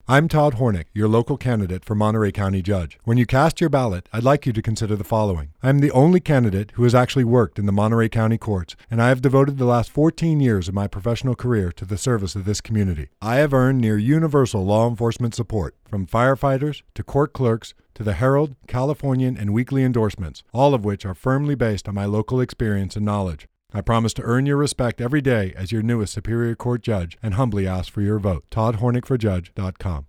I'm Todd Hornick, your local candidate for Monterey County Judge. When you cast your ballot, I'd like you to consider the following. I'm the only candidate who has actually worked in the Monterey County courts, and I have devoted the last 14 years of my professional career to the service of this community. I have earned near universal law enforcement support, from firefighters to court clerks to the Herald, Californian, and weekly endorsements, all of which are firmly based on my local experience and knowledge. I promise to earn your respect every day as your newest Superior Court judge and humbly ask for your vote. ToddHornickforJudge.com.